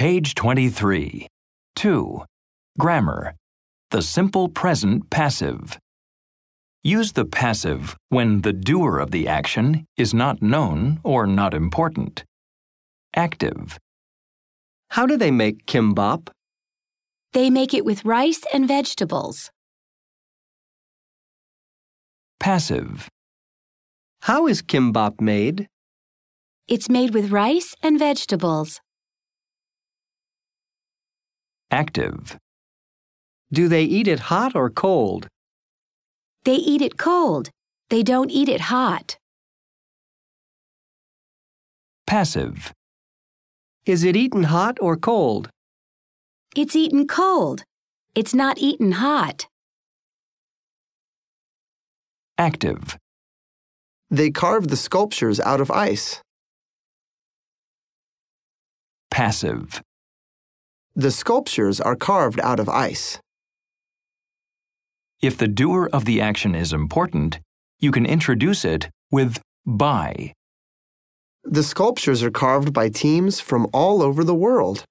Page 23. 2. Grammar. The simple present passive. Use the passive when the doer of the action is not known or not important. Active. How do they make kimbap? They make it with rice and vegetables. Passive. How is kimbap made? It's made with rice and vegetables. Active. Do they eat it hot or cold? They eat it cold. They don't eat it hot. Passive. Is it eaten hot or cold? It's eaten cold. It's not eaten hot. Active. They carved the sculptures out of ice. Passive. The sculptures are carved out of ice. If the doer of the action is important, you can introduce it with by. The sculptures are carved by teams from all over the world.